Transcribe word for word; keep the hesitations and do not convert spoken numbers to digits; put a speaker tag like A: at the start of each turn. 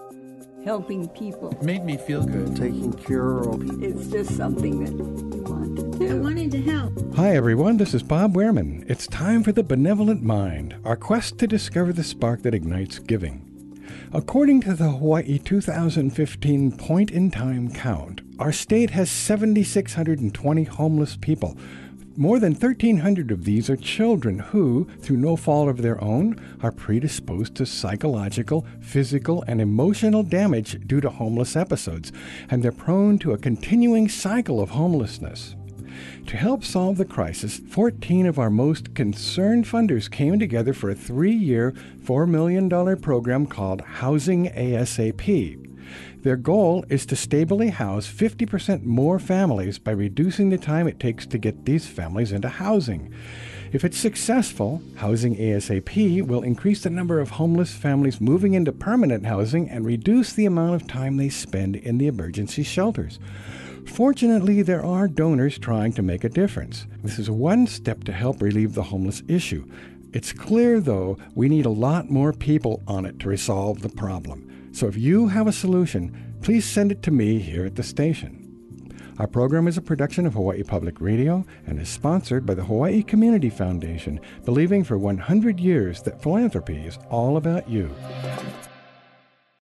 A: helping people.
B: It made me feel good.
C: Taking care of people.
A: It's just something that you want to do.
D: I wanted to help.
E: Hi, everyone. This is Bob Wehrman. It's time for The Benevolent Mind, our quest to discover the spark that ignites giving. According to the Hawaii two thousand fifteen point-in-time count, our state has seven thousand six hundred twenty homeless people. More than thirteen hundred of these are children who, through no fault of their own, are predisposed to psychological, physical, and emotional damage due to homeless episodes, and they're prone to a continuing cycle of homelessness. To help solve the crisis, fourteen of our most concerned funders came together for a three-year, four million dollars program called Housing ASAP. Their goal is to stably house fifty percent more families by reducing the time it takes to get these families into housing. If it's successful, Housing ASAP will increase the number of homeless families moving into permanent housing and reduce the amount of time they spend in the emergency shelters. Fortunately, there are donors trying to make a difference. This is one step to help relieve the homeless issue. It's clear, though, we need a lot more people on it to resolve the problem. So if you have a solution, please send it to me here at the station. Our program is a production of Hawaii Public Radio and is sponsored by the Hawaii Community Foundation, believing for one hundred years that philanthropy is all about you.